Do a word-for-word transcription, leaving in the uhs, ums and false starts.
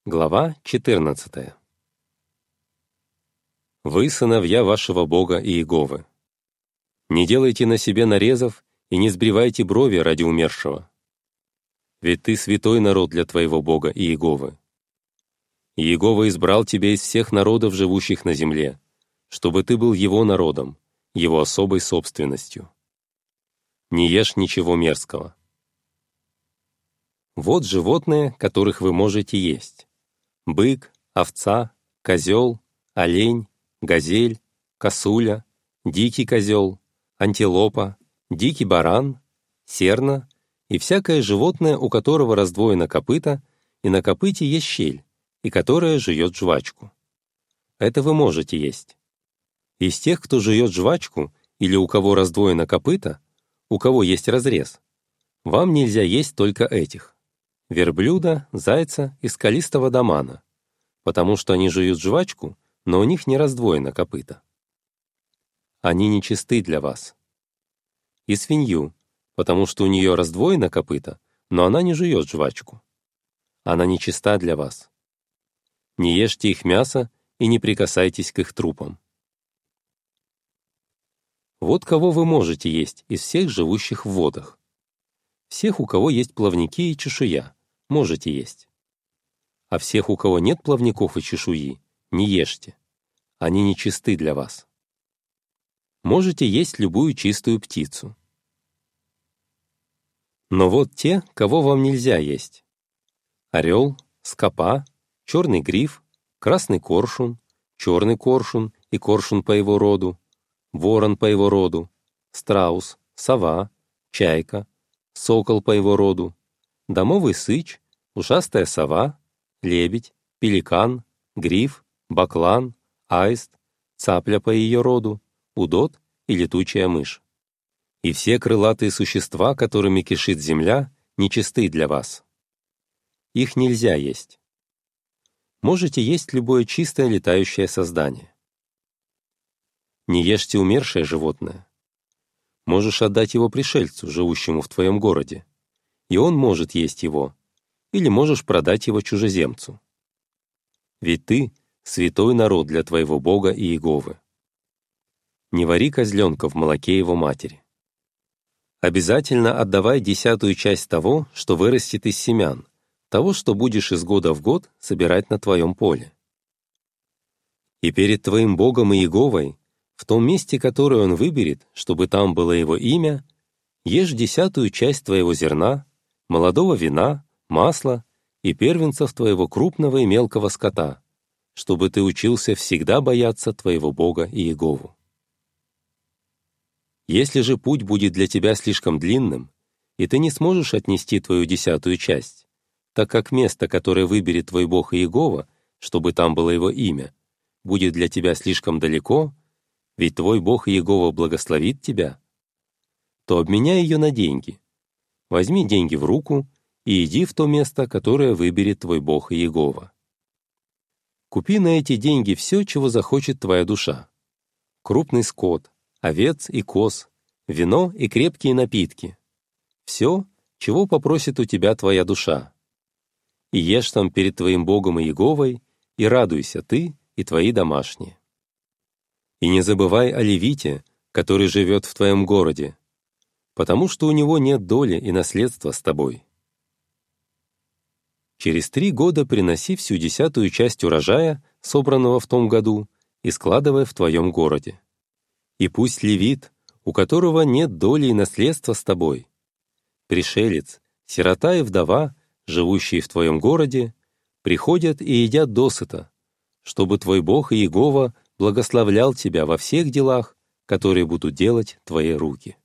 Глава четырнадцатая. Вы сыновья вашего Бога Иеговы. Не делайте на себе нарезов и не сбривайте брови ради умершего. Ведь ты святой народ для твоего Бога Иеговы. Иегова избрал тебя из всех народов, живущих на земле, чтобы ты был его народом, его особой собственностью. Не ешь ничего мерзкого. Вот животные, которых вы можете есть: бык, овца, козел, олень, газель, косуля, дикий козел, антилопа, дикий баран, серна и всякое животное, у которого раздвоено копыто, и на копыте есть щель, и которое жует жвачку. Это вы можете есть. Из тех, кто жует жвачку, или у кого раздвоено копыто, у кого есть разрез, вам нельзя есть только этих: верблюда, зайца и скалистого домана, потому что они жуют жвачку, но у них не раздвоено копыто. Они нечисты для вас. И свинью, потому что у нее раздвоено копыто, но она не жует жвачку. Она нечиста для вас. Не ешьте их мясо и не прикасайтесь к их трупам. Вот кого вы можете есть из всех живущих в водах. Всех, у кого есть плавники и чешуя, можете есть. А всех, у кого нет плавников и чешуи, не ешьте. Они нечисты для вас. Можете есть любую чистую птицу. Но вот те, кого вам нельзя есть: орел, скопа, черный гриф, красный коршун, черный коршун и коршун по его роду, ворон по его роду, страус, сова, чайка, сокол по его роду, домовый сыч, ушастая сова, лебедь, пеликан, гриф, баклан, аист, цапля по ее роду, удод и летучая мышь. И все крылатые существа, которыми кишит земля, нечисты для вас. Их нельзя есть. Можете есть любое чистое летающее создание. Не ешьте умершее животное. Можешь отдать его пришельцу, живущему в твоем городе, и он может есть его, или можешь продать его чужеземцу. Ведь ты — святой народ для твоего Бога Иеговы. Не вари козленка в молоке его матери. Обязательно отдавай десятую часть того, что вырастет из семян, того, что будешь из года в год собирать на твоем поле. И перед твоим Богом Иеговой, в том месте, которое он выберет, чтобы там было его имя, ешь десятую часть твоего зерна, молодого вина, масла и первенцев твоего крупного и мелкого скота, чтобы ты учился всегда бояться твоего Бога Иегову. Если же путь будет для тебя слишком длинным, и ты не сможешь отнести твою десятую часть, так как место, которое выберет твой Бог Иегова, чтобы там было его имя, будет для тебя слишком далеко, ведь твой Бог Иегова благословит тебя, то обменяй ее на деньги. Возьми деньги в руку и иди в то место, которое выберет твой Бог Иегова. Купи на эти деньги все, чего захочет твоя душа: крупный скот, овец и коз, вино и крепкие напитки. Все, чего попросит у тебя твоя душа. И ешь там перед твоим Богом Иеговой, и радуйся ты и твои домашние. И не забывай о левите, который живет в твоем городе, потому что у него нет доли и наследства с тобой. Через три года приноси всю десятую часть урожая, собранного в том году, и складывай в твоем городе. И пусть левит, у которого нет доли и наследства с тобой, пришелец, сирота и вдова, живущие в твоем городе, приходят и едят досыта, чтобы твой Бог Иегова благословлял тебя во всех делах, которые будут делать твои руки.